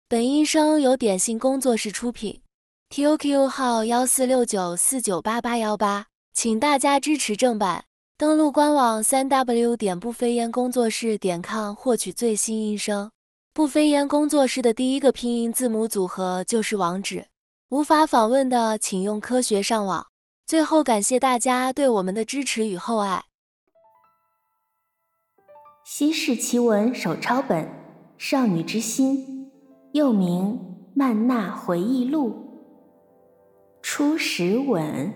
本音声由点心工作室出品 ，QQ 号1469498818，请大家支持正版。登录官网3w 不飞烟工作室.com获取最新音声。不飞烟工作室的第一个拼音字母组合就是网址，无法访问的请用科学上网。最后感谢大家对我们的支持与厚爱。 西式奇闻手抄本《少女之心》，又名《曼娜回忆录》。初始吻。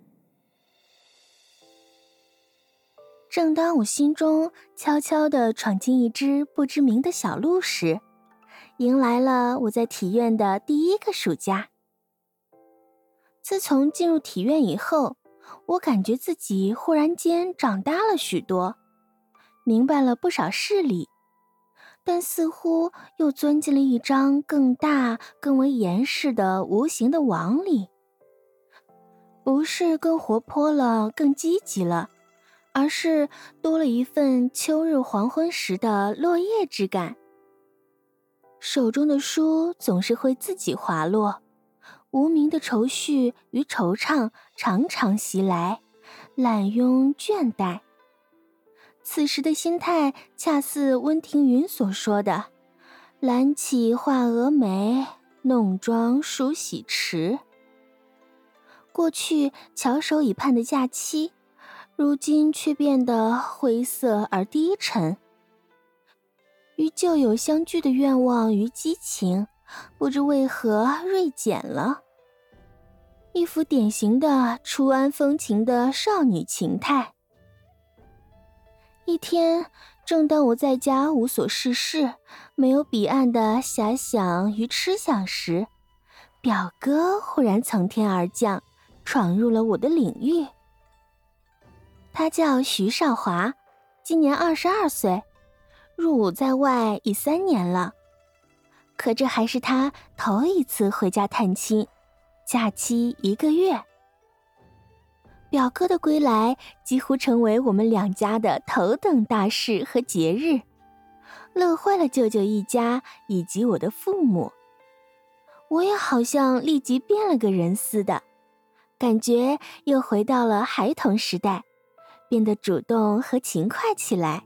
正当我心中悄悄地闯进一只不知名的小鹿时，迎来了我在体院的第一个暑假。自从进入体院以后，我感觉自己忽然间长大了许多，明白了不少事理，但似乎又钻进了一张更大、更为严实的无形的网里。不是更活泼了、更积极了，而是多了一份秋日黄昏时的落叶之感。手中的书总是会自己滑落，无名的愁绪与惆怅常常袭来，懒慵倦怠。此时的心态恰似温庭筠所说的懒起画蛾眉，弄妆梳洗迟。过去翘首以盼的假期，如今却变得灰色而低沉。与旧友相聚的愿望与激情，不知为何锐减了。一幅典型的初谙风情的少女情态。一天，正当我在家无所事事，没有彼岸的遐想与痴想时，表哥忽然从天而降，闯入了我的领域。他叫徐少华，今年22岁，入伍在外已3年了。可这还是他头一次回家探亲，假期1个月。表哥的归来几乎成为我们两家的头等大事和节日，乐坏了舅舅一家以及我的父母。我也好像立即变了个人似的，感觉又回到了孩童时代，变得主动和勤快起来。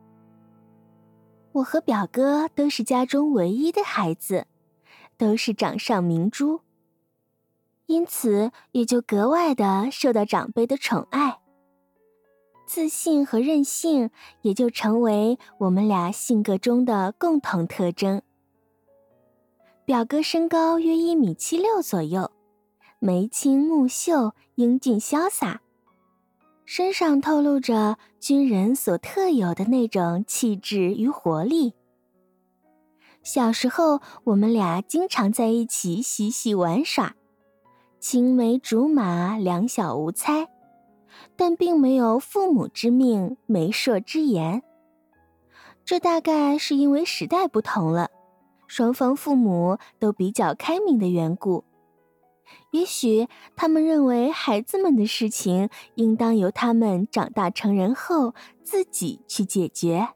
我和表哥都是家中唯一的孩子，都是掌上明珠，因此也就格外的受到长辈的宠爱。自信和任性也就成为我们俩性格中的共同特征。表哥身高约1.76米左右，眉清目秀，英俊潇洒，身上透露着军人所特有的那种气质与活力。小时候，我们俩经常在一起嬉戏玩耍，青梅竹马，两小无猜，但并没有父母之命，媒妁之言。这大概是因为时代不同了，双方父母都比较开明的缘故。也许他们认为孩子们的事情应当由他们长大成人后自己去解决。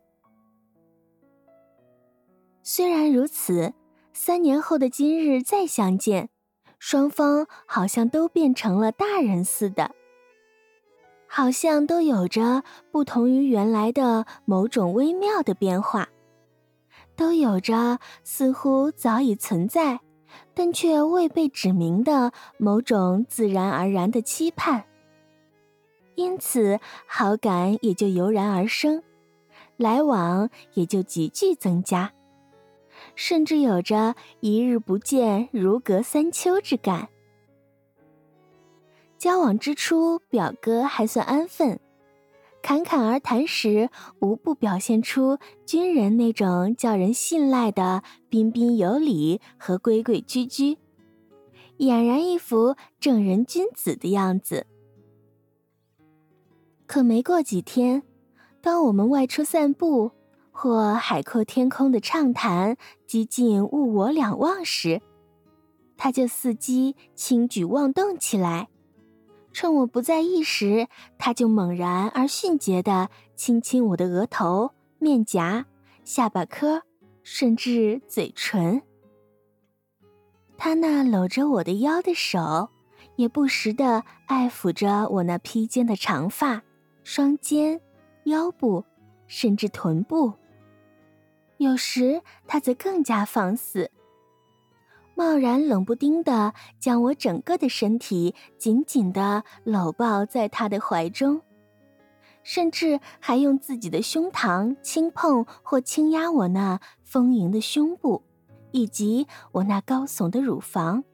虽然如此，3年后的今日再相见，双方好像都变成了大人似的，好像都有着不同于原来的某种微妙的变化，都有着似乎早已存在但却未被指明的某种自然而然的期盼。因此好感也就油然而生，来往也就急剧增加，甚至有着一日不见如隔3秋之感。交往之初，表哥还算安分，侃侃而谈时无不表现出军人那种叫人信赖的彬彬有礼和规规矩矩，俨然一副正人君子的样子。可没过几天，当我们外出散步，或海阔天空的畅谈几近物我两忘时，他就伺机轻举妄动起来，趁我不在意时，他就猛然而迅捷地亲亲我的额头、面颊、下巴颏，甚至嘴唇。 他那搂着我的腰的手，也不时地爱抚着我那披肩的长发、双肩、腰部，甚至臀部。有时他则更加放肆，贸然冷不丁地将我整个的身体紧紧地搂抱在他的怀中，甚至还用自己的胸膛轻碰或轻压我那丰盈的胸部，以及我那高耸的乳房。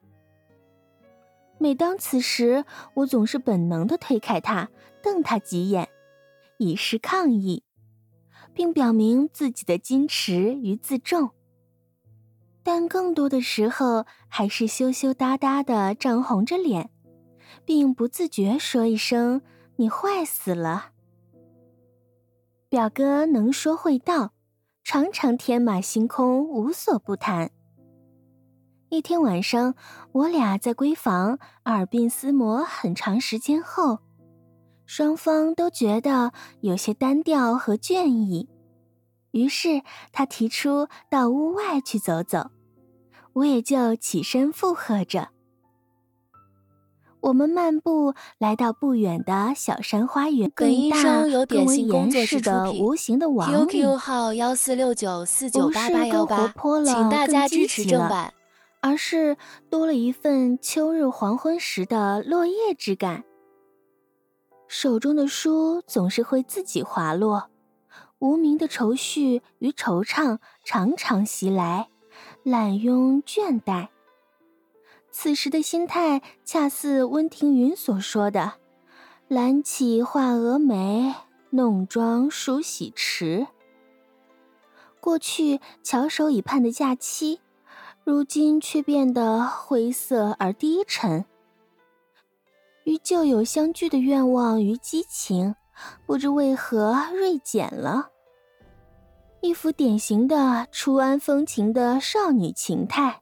每当此时，我总是本能地推开他，瞪他几眼，以示抗议，并表明自己的矜持与自重。但更多的时候，还是羞羞答答地涨红着脸，并不自觉说一声“你坏死了”。表哥能说会道，常常天马行空，无所不谈。一天晚上，我俩在闺房耳鬓厮磨很长时间后，双方都觉得有些单调和倦意，于是他提出到屋外去走走，我也就起身附和着。我们漫步来到不远的小山花园， 本音声由点心工作室出的品， 无形的网里 QQ 号1469498818，请大家支持正版。 而是多了一份秋日黄昏时的落叶之感。手中的书总是会自己滑落，无名的愁绪与惆怅常常袭来，懒慵倦怠。此时的心态恰似温庭筠所说的“懒起画蛾眉，弄妆梳洗迟”。过去翘首以盼的假期，如今却变得灰色而低沉，与旧友相聚的愿望与激情，不知为何锐减了。一幅典型的初谙风情的少女情态。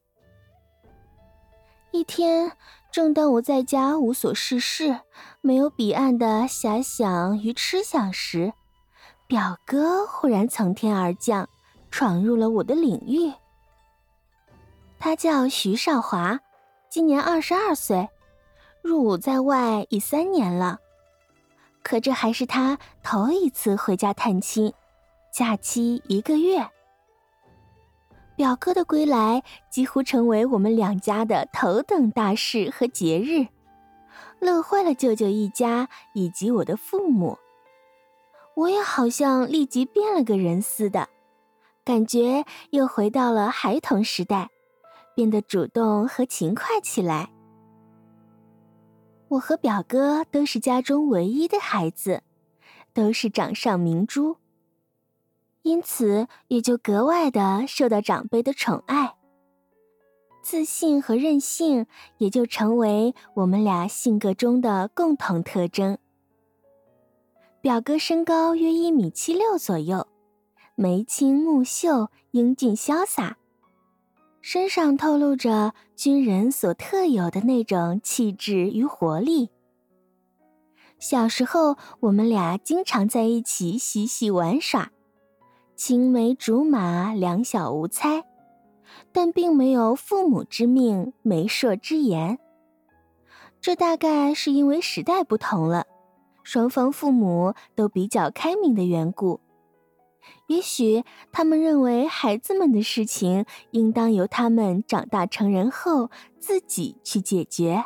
一天，正当我在家无所事事，没有彼岸的遐想与痴想时，表哥忽然从天而降，闯入了我的领域。他叫徐少华，今年22岁，入伍在外已3年了。可这还是他头一次回家探亲，假期1个月。表哥的归来几乎成为我们两家的头等大事和节日，乐坏了舅舅一家以及我的父母。我也好像立即变了个人似的，感觉又回到了孩童时代，变得主动和勤快起来。我和表哥都是家中唯一的孩子，都是掌上明珠，因此也就格外的受到长辈的宠爱。自信和任性也就成为我们俩性格中的共同特征。表哥身高约1.76米左右，眉清目秀，英俊潇洒，身上透露着军人所特有的那种气质与活力。小时候，我们俩经常在一起嬉戏玩耍，青梅竹马，两小无猜，但并没有父母之命，媒妁之言。这大概是因为时代不同了，双方父母都比较开明的缘故。也许他们认为孩子们的事情应当由他们长大成人后自己去解决。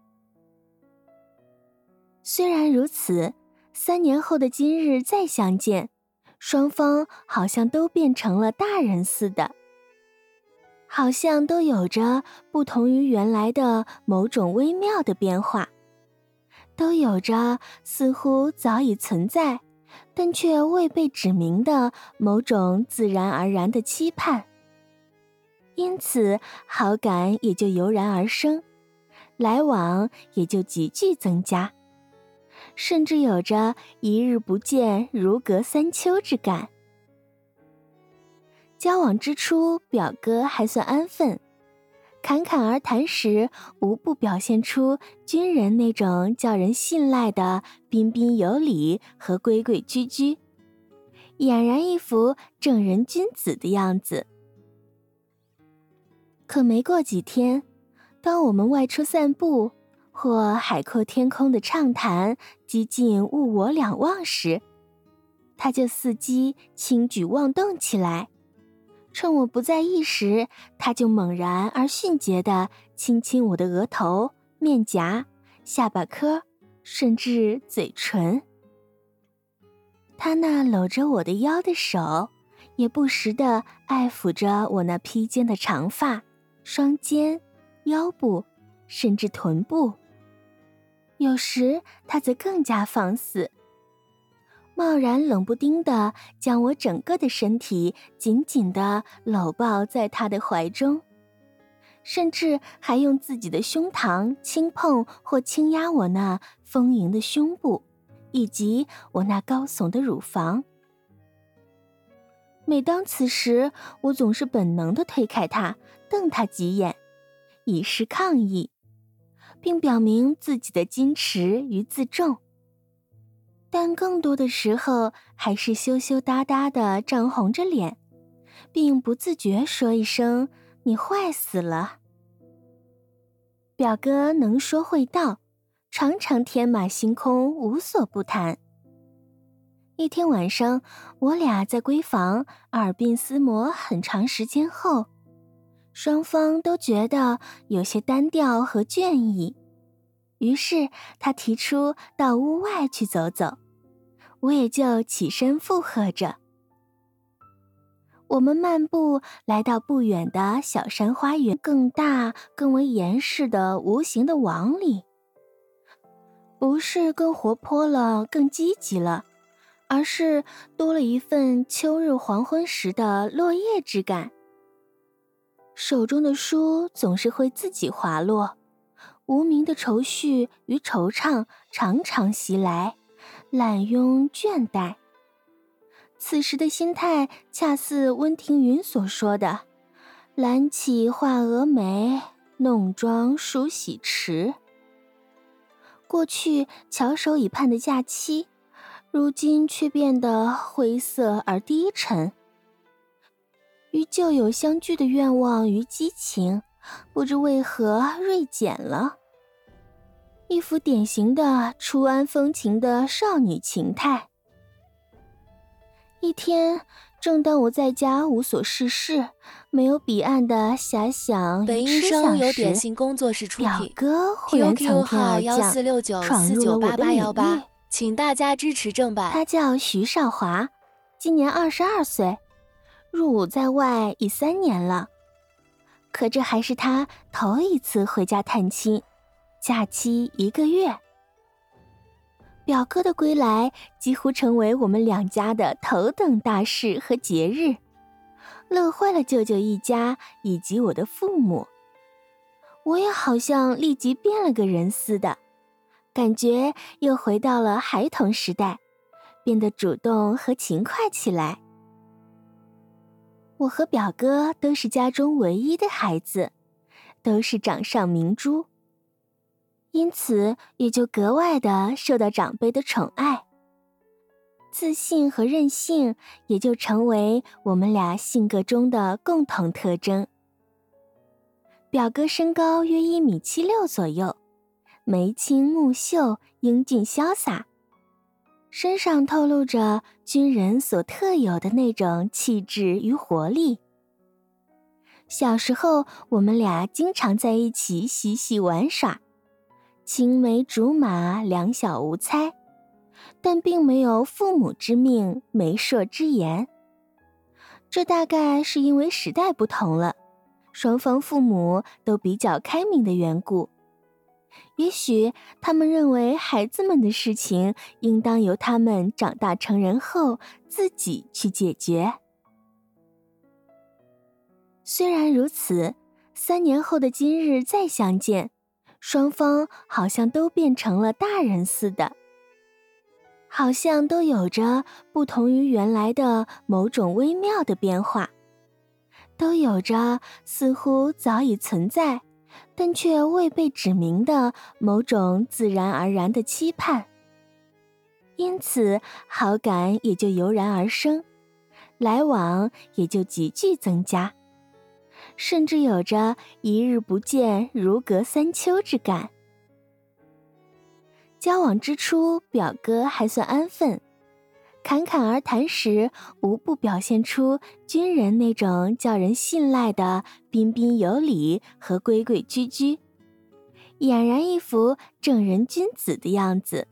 虽然如此，3年后的今日再相见，双方好像都变成了大人似的，好像都有着不同于原来的某种微妙的变化，都有着似乎早已存在但却未被指明的某种自然而然的期盼，因此好感也就油然而生，来往也就急剧增加，甚至有着一日不见如隔3秋之感。交往之初，表哥还算安分，侃侃而谈时无不表现出军人那种叫人信赖的彬彬有礼和规规矩矩，俨然一副正人君子的样子。 可没过几天，当我们外出散步，或海阔天空的畅谈几近物我两忘时，他就伺机轻举妄动起来。趁我不在意时，他就猛然而迅捷地亲亲我的额头、面颊、下巴颏，甚至嘴唇。他那搂着我的腰的手，也不时地爱抚着我那披肩的长发、双肩、腰部，甚至臀部。有时他则更加放肆，贸然冷不丁地将我整个的身体紧紧地搂抱在他的怀中，甚至还用自己的胸膛轻碰或轻压我那丰盈的胸部，以及我那高耸的乳房。每当此时，我总是本能地推开他，瞪他几眼，以示抗议，并表明自己的矜持与自重。但更多的时候，还是羞羞答答地涨红着脸，并不自觉说一声“你坏死了”。表哥能说会道，常常天马行空，无所不谈。一天晚上，我俩在闺房耳鬓厮磨很长时间后，双方都觉得有些单调和倦意，于是他提出到屋外去走走，我也就起身附和着。我们漫步来到不远的小山花园，更大更为严实的无形的网里，不是更活泼了更积极了，而是多了一份秋日黄昏时的落叶之感。手中的书总是会自己滑落，无名的愁绪与惆怅常常袭来，懒慵倦怠。此时的心态恰似温庭筠所说的“懒起画蛾眉，弄妆梳洗迟”。过去翘首以盼的假期，如今却变得灰色而低沉。与旧友相聚的愿望与激情，不知为何锐减了。一幅典型的初安风情的少女情态。一天，正当我在家无所事事，没有彼岸的遐想与痴想由点时， 心工作室出表品， 哥忽然从 QQ 号天而降，闯入了我的领域。 请大家支持正版。 他叫徐少华，今年22岁，入伍在外已3年了。可这还是他头一次回家探亲，假期1个月。表哥的归来几乎成为我们两家的头等大事和节日，乐坏了舅舅一家以及我的父母。我也好像立即变了个人似的，感觉又回到了孩童时代，变得主动和勤快起来。我和表哥都是家中唯一的孩子，都是掌上明珠，因此也就格外的受到长辈的宠爱。自信和任性也就成为我们俩性格中的共同特征。表哥身高约1.76米左右，眉清目秀，英俊潇洒，身上透露着军人所特有的那种气质与活力。小时候，我们俩经常在一起嬉戏玩耍，青梅竹马，两小无猜，但并没有父母之命，媒妁之言。这大概是因为时代不同了，双方父母都比较开明的缘故。也许他们认为孩子们的事情应当由他们长大成人后自己去解决。虽然如此，3年后的今日再相见，双方好像都变成了大人似的，好像都有着不同于原来的某种微妙的变化，都有着似乎早已存在但却未被指明的某种自然而然的期盼，因此好感也就油然而生，来往也就急剧增加， 甚至有着一日不见如隔三秋之感。交往之初，表哥还算安分，侃侃而谈时，无不表现出军人那种叫人信赖的彬彬有礼和规规矩矩，俨然一副正人君子的样子。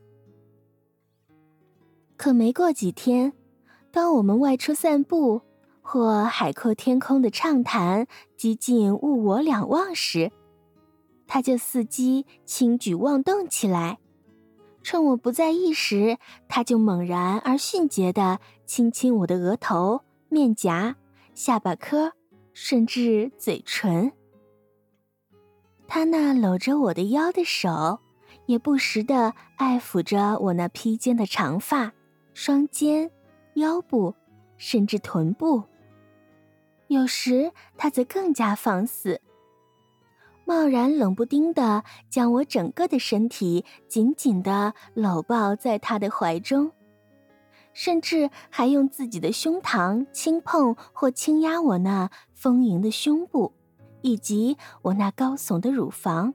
可没过几天，当我们外出散步，或海阔天空的畅谈几近物我两忘时，他就伺机轻举妄动起来。趁我不在意时，他就猛然而迅捷地亲亲我的额头、面颊、下巴颏，甚至嘴唇。他那搂着我的腰的手，也不时地爱抚着我那披肩的长发、双肩、腰部，甚至臀部。有时他则更加放肆，贸然冷不丁地将我整个的身体紧紧地搂抱在他的怀中，甚至还用自己的胸膛轻碰或轻压我那丰盈的胸部，以及我那高耸的乳房。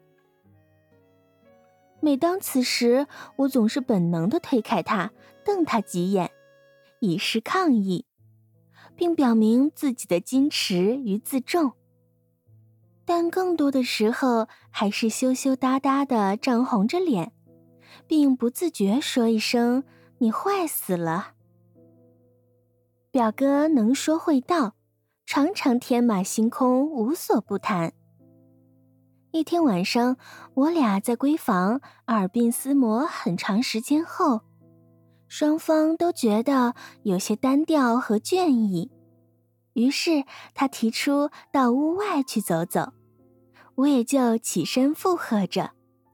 每当此时，我总是本能地推开他，瞪他几眼，以示抗议，并表明自己的矜持与自重。但更多的时候还是羞羞答答地涨红着脸，并不自觉说一声“你坏死了”。表哥能说会道，常常天马行空，无所不谈。一天晚上，我俩在闺房耳鬓厮磨很长时间后，双方都觉得有些单调和倦意，于是他提出到屋外去走走，我也就起身附和着。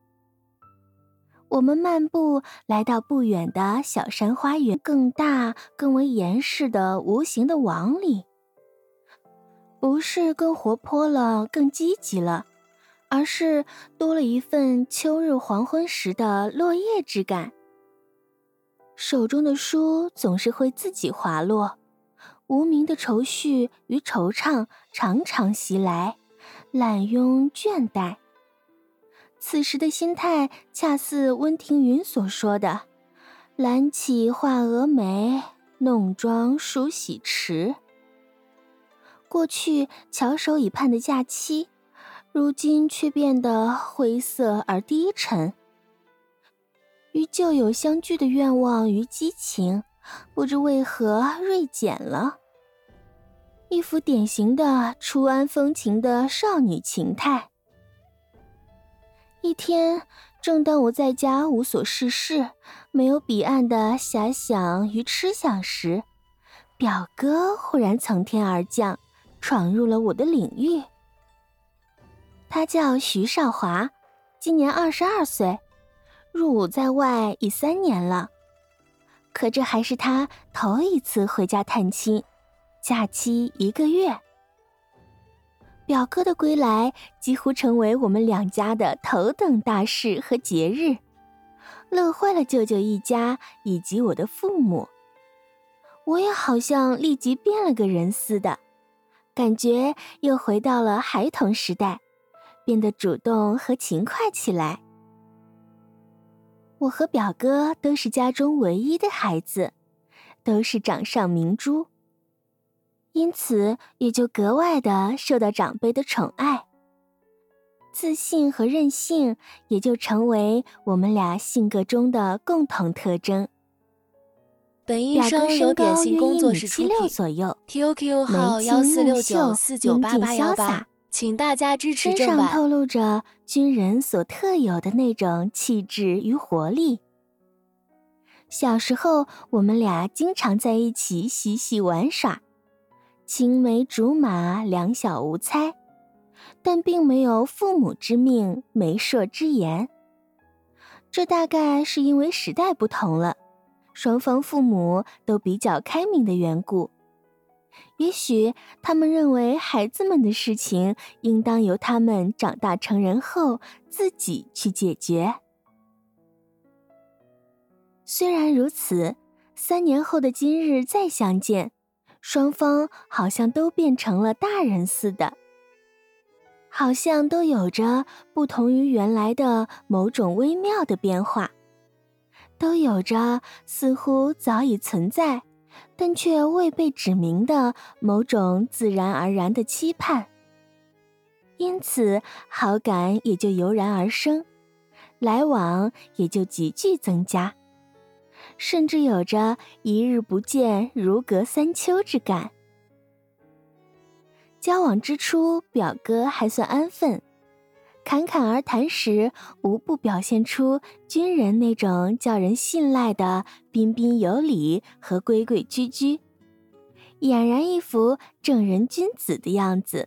我们漫步来到不远的小山花园，更大更为严实的无形的网里，不是更活泼了更积极了，而是多了一份秋日黄昏时的落叶之感。手中的书总是会自己滑落，无名的愁绪与惆怅常常袭来，懒慵倦怠。此时的心态恰似温庭筠所说的“懒起画蛾眉，弄妆梳洗迟”。过去翘首以盼的假期，如今却变得灰色而低沉。与旧友相聚的愿望与激情，不知为何锐减了。一幅典型的初安风情的少女情态。一天，正当我在家无所事事，没有彼岸的遐想与痴想时，表哥忽然从天而降，闯入了我的领域。他叫徐少华，今年22岁，入伍在外已3年了。可这还是他头一次回家探亲，假期1个月。表哥的归来几乎成为我们两家的头等大事和节日，乐坏了舅舅一家以及我的父母。我也好像立即变了个人似的，感觉又回到了孩童时代，变得主动和勤快起来。我和表哥都是家中唯一的孩子，都是掌上明珠，因此也就格外的受到长辈的宠爱。自信和任性也就成为我们俩性格中的共同特征。 本音声由点心工作室出品，QQ 号1469498818，请大家支持正版。 身上透露着军人所特有的那种气质与活力。小时候，我们俩经常在一起嬉戏玩耍，青梅竹马，两小无猜，但并没有父母之命，媒妁之言。这大概是因为时代不同了，双方父母都比较开明的缘故。也许他们认为孩子们的事情应当由他们长大成人后自己去解决。虽然如此，3年后的今日再相见，双方好像都变成了大人似的。 好像都有着不同于原来的某种微妙的变化，都有着似乎早已存在，但却未被指明的某种自然而然的期盼。因此，好感也就油然而生，来往也就急剧增加，甚至有着一日不见如隔三秋之感。交往之初，表哥还算安分，侃侃而谈时，无不表现出军人那种叫人信赖的彬彬有礼和规规矩矩，俨然一副正人君子的样子。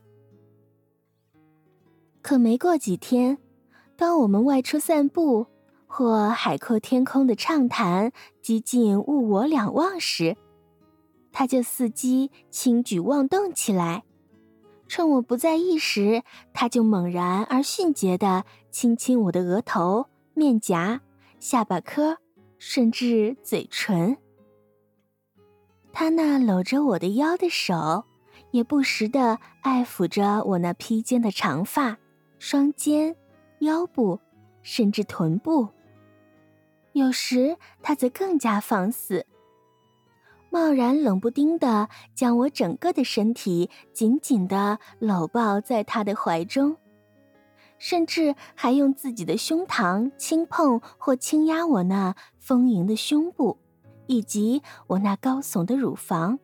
可没过几天，当我们外出散步，或海阔天空的畅谈几近物我两忘时，他就伺机轻举妄动起来，趁我不在意时，他就猛然而迅捷地亲亲我的额头、面颊、下巴颏，甚至嘴唇。他那搂着我的腰的手，也不时地爱抚着我那披肩的长发、双肩、腰部，甚至臀部。有时他则更加放肆，贸然冷不丁地将我整个的身体紧紧地搂抱在他的怀中，甚至还用自己的胸膛轻碰或轻压我那丰盈的胸部，以及我那高耸的乳房。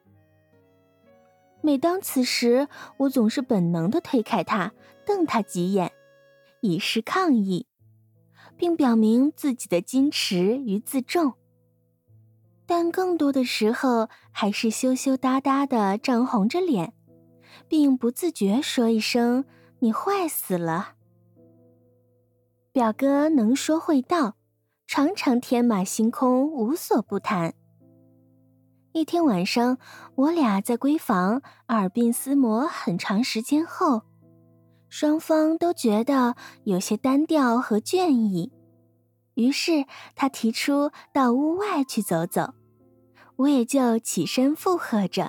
每当此时，我总是本能地推开他，瞪他几眼，以示抗议，并表明自己的矜持与自重。但更多的时候，还是羞羞答答地涨红着脸，并不自觉说一声“你坏死了”。表哥能说会道，常常天马行空，无所不谈。一天晚上，我俩在闺房耳鬓厮磨很长时间后，双方都觉得有些单调和倦意，于是他提出到屋外去走走，我也就起身附和着。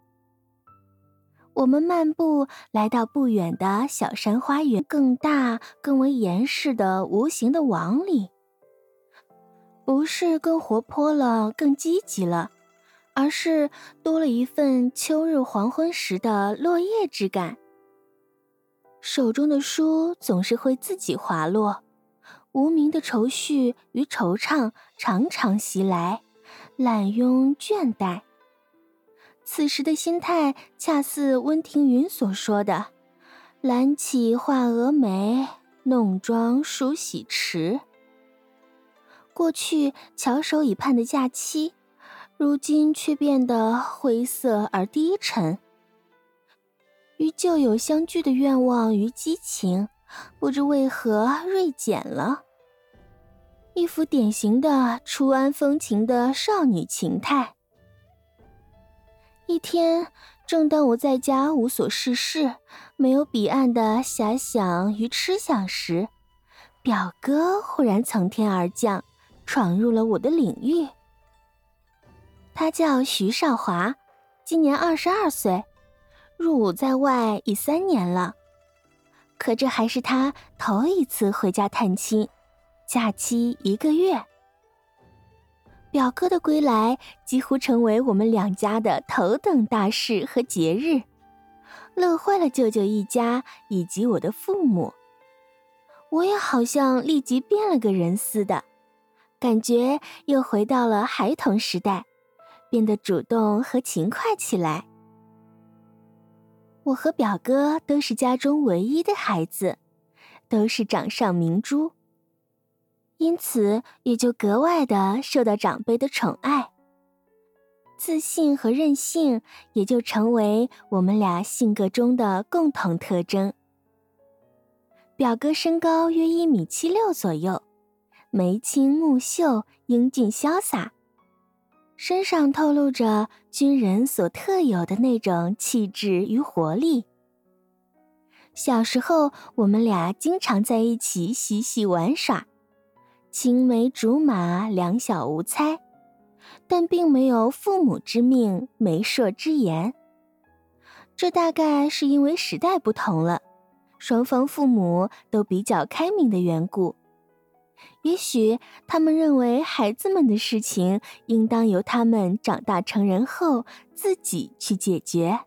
我们漫步来到不远的小山花园更大更为严实的无形的网里，不是更活泼了更积极了，而是多了一份秋日黄昏时的落叶之感。手中的书总是会自己滑落，无名的愁绪与惆怅常常袭来，懒慵倦怠。此时的心态恰似温庭筠所说的“懒起画蛾眉，弄妆梳洗迟”。过去翘首以盼的假期，如今却变得灰色而低沉。与旧友相聚的愿望与激情，不知为何锐减了。一幅典型的初谙风情的少女情态。一天，正当我在家无所事事，没有彼岸的遐想与痴想时，表哥忽然从天而降，闯入了我的领域。他叫徐少华，今年22岁，入伍在外已3年了。可这还是他头一次回家探亲，假期1个月。表哥的归来几乎成为我们两家的头等大事和节日，乐坏了舅舅一家以及我的父母。我也好像立即变了个人似的，感觉又回到了孩童时代，变得主动和勤快起来。我和表哥都是家中唯一的孩子，都是掌上明珠，因此也就格外的受到长辈的宠爱。自信和任性也就成为我们俩性格中的共同特征。表哥身高约1.76米左右，眉清目秀，英俊潇洒，身上透露着军人所特有的那种气质与活力。小时候，我们俩经常在一起嬉戏玩耍，青梅竹马，两小无猜，但并没有父母之命，媒妁之言。这大概是因为时代不同了， 双方父母都比较开明的缘故。也许他们认为孩子们的事情应当由他们长大成人后自己去解决。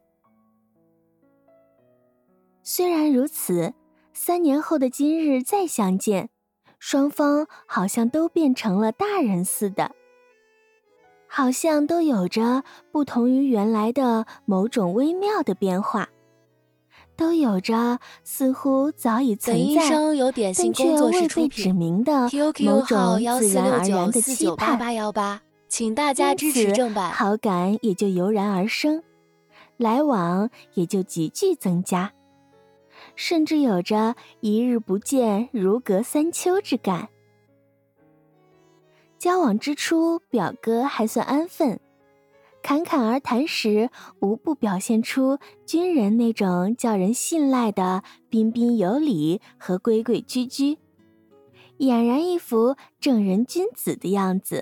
虽然如此，3年后的今日再相见，双方好像都变成了大人似的，好像都有着不同于原来的某种微妙的变化，都有着似乎早已存在，但却未被指明的某种自然而然的期盼。 请大家支持正版， 好感也就油然而生，来往也就急剧增加，甚至有着一日不见如隔3秋之感。交往之初，表哥还算安分，侃侃而谈时无不表现出军人那种叫人信赖的彬彬有礼和规规矩矩，俨然一副正人君子的样子。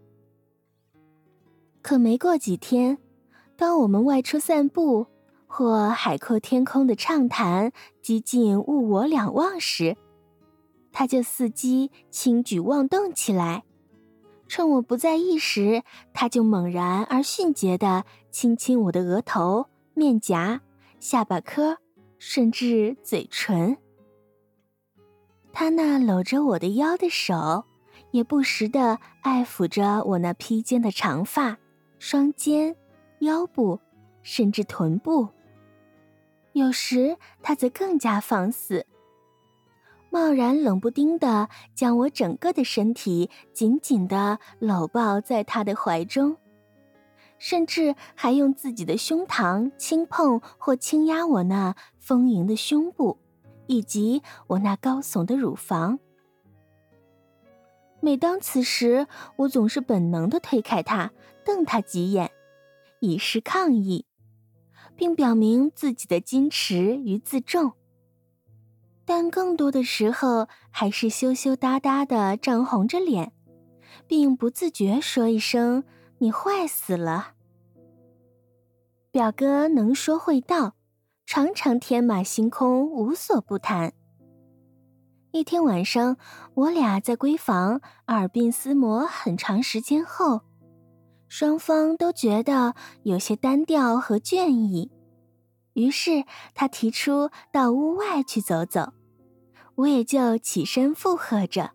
可没过几天，当我们外出散步，或海阔天空的畅谈几近物我两忘时，他就伺机轻举妄动起来，趁我不在意时，他就猛然而迅捷地亲亲我的额头、面颊、下巴颏，甚至嘴唇。他那搂着我的腰的手，也不时地爱抚着我那披肩的长发、双肩、腰部，甚至臀部。有时他则更加放肆，贸然冷不丁地将我整个的身体紧紧地搂抱在他的怀中，甚至还用自己的胸膛轻碰或轻压我那丰盈的胸部，以及我那高耸的乳房。每当此时，我总是本能地推开他，瞪他几眼，以示抗议，并表明自己的矜持与自重。但更多的时候还是羞羞答答地涨红着脸，并不自觉说一声你坏死了。表哥能说会道，常常天马行空，无所不谈。一天晚上，我俩在闺房耳鬓厮磨很长时间后，双方都觉得有些单调和倦意，于是他提出到屋外去走走，我也就起身附和着。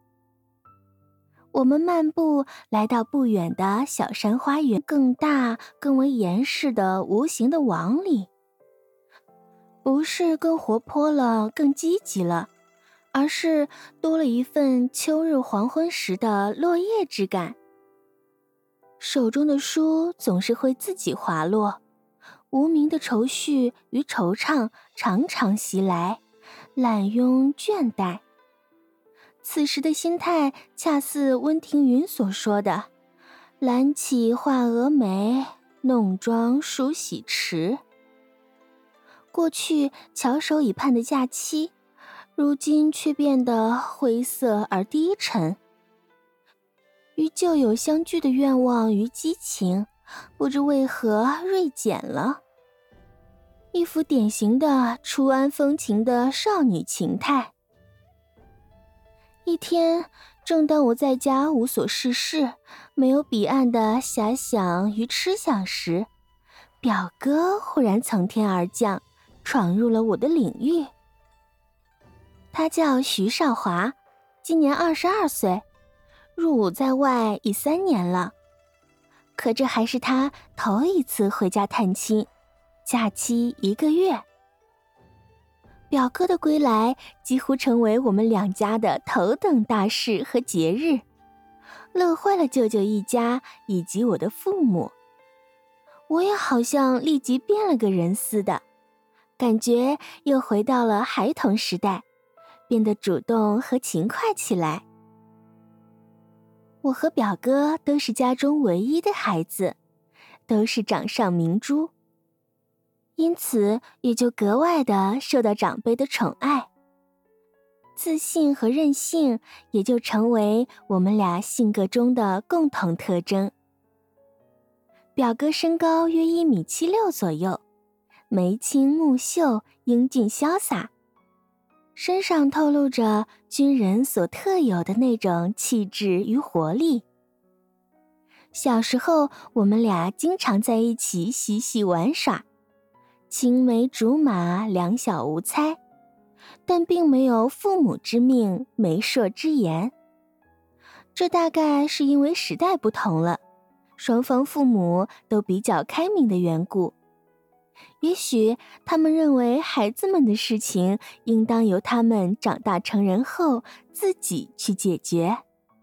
我们漫步来到不远的小山花园，更大更为严实的无形的网里，不是更活泼了更积极了，而是多了一份秋日黄昏时的落叶之感。手中的书总是会自己滑落，无名的愁绪与惆怅常常袭来，懒慵倦怠。此时的心态恰似温庭筠所说的懒起画蛾眉，弄妆梳洗迟。过去翘首以盼的假期，如今却变得灰色而低沉，与旧友相聚的愿望与激情不知为何锐减了，一副典型的初谙风情的少女情态。一天，正当我在家无所事事，没有彼岸的遐想与痴想时，表哥忽然从天而降，闯入了我的领域。他叫徐少华，今年22岁，入伍在外已3年了。可这还是他头一次回家探亲，假期1个月。表哥的归来几乎成为我们两家的头等大事和节日，乐坏了舅舅一家以及我的父母。我也好像立即变了个人似的，感觉又回到了孩童时代，变得主动和勤快起来。我和表哥都是家中唯一的孩子，都是掌上明珠，因此也就格外的受到长辈的宠爱。自信和任性也就成为我们俩性格中的共同特征。表哥身高约1.76米左右，眉清目秀，英俊潇洒， 身上透露着军人所特有的那种气质与活力。小时候，我们俩经常在一起嬉戏玩耍，青梅竹马，两小无猜，但并没有父母之命，媒妁之言。这大概是因为时代不同了，双方父母都比较开明的缘故。也许他们认为孩子们的事情应当由他们长大成人后自己去解决。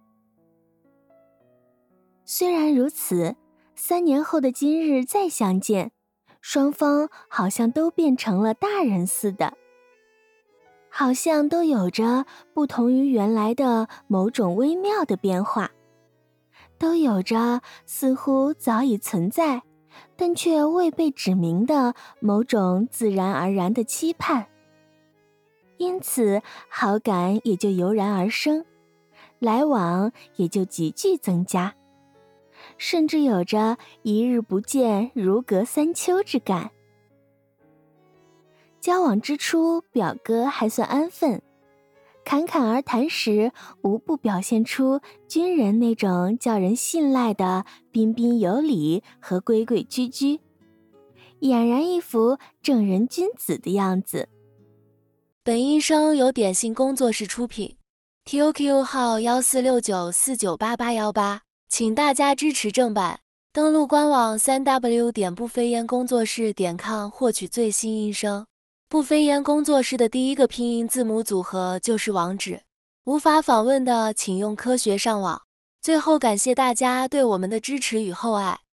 虽然如此，3年后的今日再相见，双方好像都变成了大人似的，好像都有着不同于原来的某种微妙的变化，都有着似乎早已存在但却未被指明的某种自然而然的期盼。因此好感也就油然而生，来往也就急剧增加，甚至有着一日不见如隔三秋之感。交往之初，表哥还算安分，侃侃而谈时无不表现出军人那种叫人信赖的彬彬有礼和规规矩矩，俨然一副正人君子的样子。 本音声由点心工作室出品 ，QQ 号1469498818，请大家支持正版，登录官网3w 点不飞烟工作室点 com 获取最新音声。不飞烟工作室的第一个拼音字母组合就是网址，无法访问的请用科学上网。最后感谢大家对我们的支持与厚爱。